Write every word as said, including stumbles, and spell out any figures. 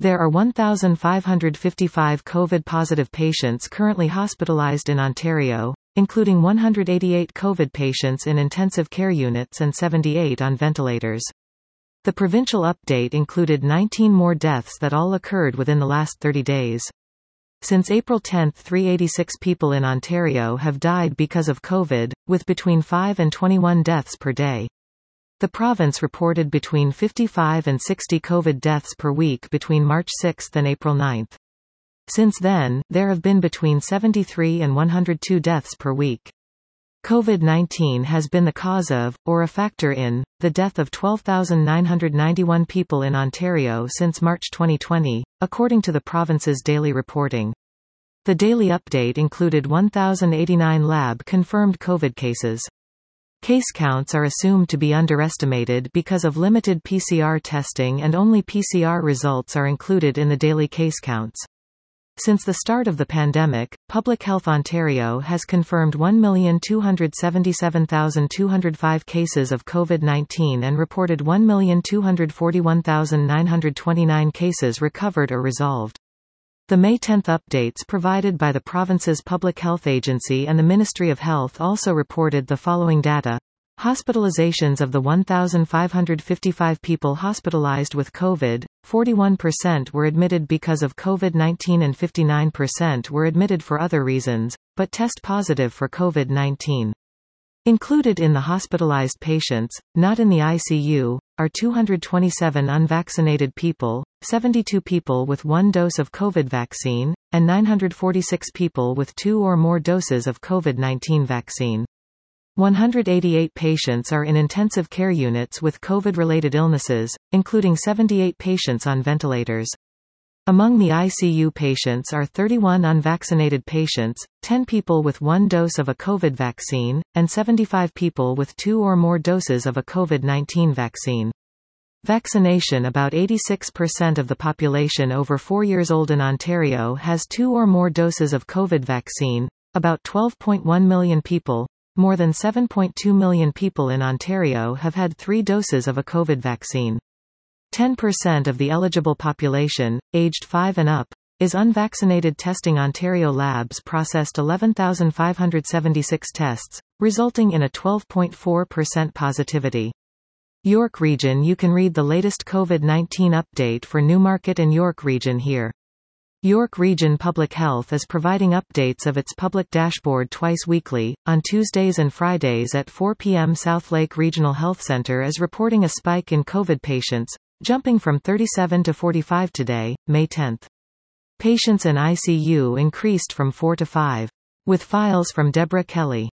There are one thousand five hundred fifty-five COVID-positive patients currently hospitalized in Ontario, including one hundred eighty-eight COVID patients in intensive care units and seventy-eight on ventilators. The provincial update included nineteen more deaths that all occurred within the last thirty days. Since April tenth, three hundred eighty-six people in Ontario have died because of COVID, with between five and twenty-one deaths per day. The province reported between fifty-five and sixty COVID deaths per week between March sixth and April ninth. Since then, there have been between seventy-three and one hundred two deaths per week. COVID nineteen has been the cause of, or a factor in, the death of twelve thousand nine hundred ninety-one people in Ontario since March twenty twenty, according to the province's daily reporting. The daily update included one thousand eighty-nine lab-confirmed COVID cases. Case counts are assumed to be underestimated because of limited P C R testing, and only P C R results are included in the daily case counts. Since the start of the pandemic, Public Health Ontario has confirmed one million two hundred seventy-seven thousand two hundred five cases of COVID nineteen and reported one million two hundred forty-one thousand nine hundred twenty-nine cases recovered or resolved. The May tenth updates provided by the province's Public Health Agency and the Ministry of Health also reported the following data. Hospitalizations of the one thousand five hundred fifty-five people hospitalized with COVID, forty-one percent were admitted because of COVID nineteen and fifty-nine percent were admitted for other reasons, but test positive for COVID nineteen. Included in the hospitalized patients, not in the I C U, are two hundred twenty-seven unvaccinated people, seventy-two people with one dose of COVID vaccine, and nine hundred forty-six people with two or more doses of COVID nineteen vaccine. one hundred eighty-eight patients are in intensive care units with COVID-related illnesses, including seventy-eight patients on ventilators. Among the I C U patients are thirty-one unvaccinated patients, ten people with one dose of a COVID vaccine, and seventy-five people with two or more doses of a COVID nineteen vaccine. Vaccination. About eighty-six percent of the population over four years old in Ontario has two or more doses of COVID vaccine, about twelve point one million people. More than seven point two million people in Ontario have had three doses of a COVID vaccine. ten percent of the eligible population, aged five and up, is unvaccinated. Testing. Ontario labs processed eleven thousand five hundred seventy-six tests, resulting in a twelve point four percent positivity. York Region. You can read the latest COVID nineteen update for Newmarket and York Region here. York Region Public Health is providing updates of its public dashboard twice weekly, on Tuesdays and Fridays at four p m Southlake Regional Health Centre is reporting a spike in COVID patients, jumping from thirty-seven to forty-five today, May tenth. Patients in I C U increased from four to five. With files from Deborah Kelly.